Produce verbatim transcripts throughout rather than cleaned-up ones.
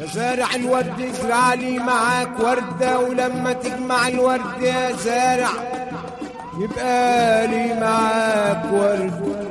زارع الورد ازرع لي معاك وردة، ولما تجمع الورد يا زارع يبقى لي معاك ورد.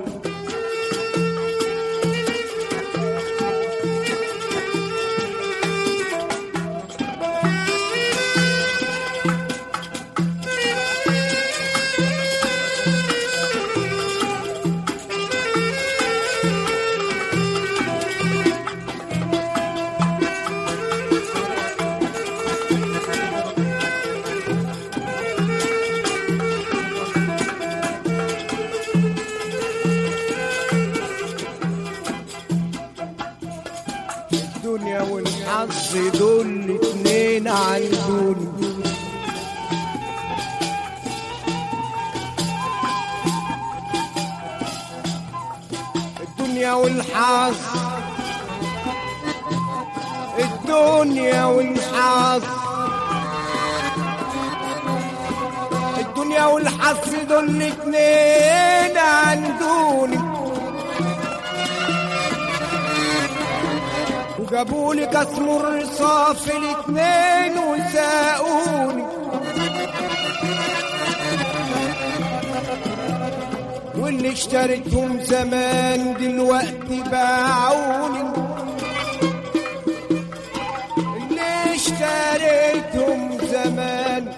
الدنيا والحظ دول اتنين عندوني، الدنيا والحظ الدنيا والحظ الدنيا والحظ دول اتنين عندوني، وجابولي كسم الرصاف الاتنين وساقوني، واللي اشتريتهم زمان دلوقتي باعوني، اللي اشتريتهم زمان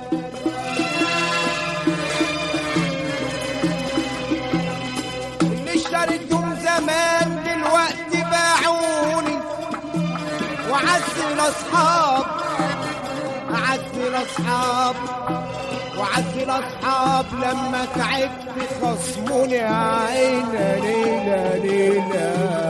اللي اشتريتهم زمان دلوقتي باعوني، وعز الاصحاب اعز الاصحاب وعز الاصحاب لما تعبت خصموني يا عيني ليلة ليلة.